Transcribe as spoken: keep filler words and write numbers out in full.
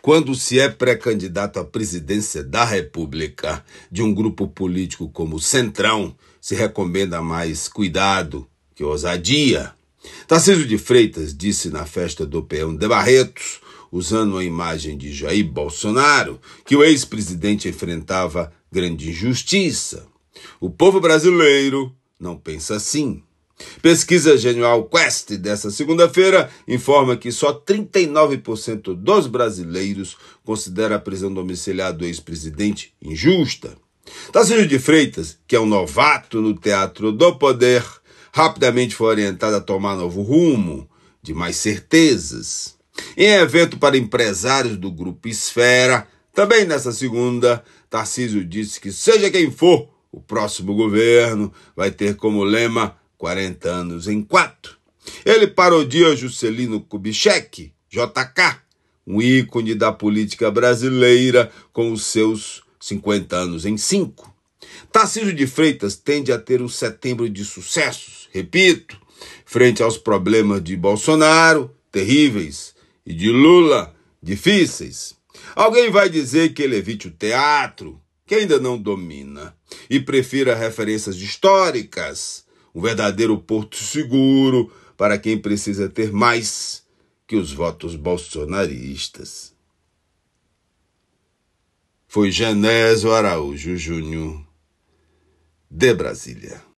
Quando se é pré-candidato à presidência da República de um grupo político como o Centrão, se recomenda mais cuidado que ousadia. Tarcísio de Freitas disse na festa do Peão de Barretos, usando a imagem de Jair Bolsonaro, que o ex-presidente enfrentava grande injustiça. O povo brasileiro não pensa assim. Pesquisa Genial Quest dessa segunda-feira informa que só trinta e nove por cento dos brasileiros considera a prisão domiciliar do ex-presidente injusta. Tarcísio de Freitas, que é um novato no teatro do poder, rapidamente foi orientado a tomar novo rumo, de mais certezas. Em evento para empresários do Grupo Esfera, também nessa segunda, Tarcísio disse que seja quem for, o próximo governo vai ter como lema quarenta anos em quatro. Ele parodia Juscelino Kubitschek, J K, um ícone da política brasileira com os seus cinquenta anos em cinco. Tarcísio de Freitas tende a ter um setembro de sucessos, repito, frente aos problemas de Bolsonaro, terríveis, e de Lula, difíceis. Alguém vai dizer que ele evite o teatro, que ainda não domina, e prefira referências históricas, um verdadeiro porto seguro para quem precisa ter mais que os votos bolsonaristas. Foi Genésio Araújo Júnior, de Brasília.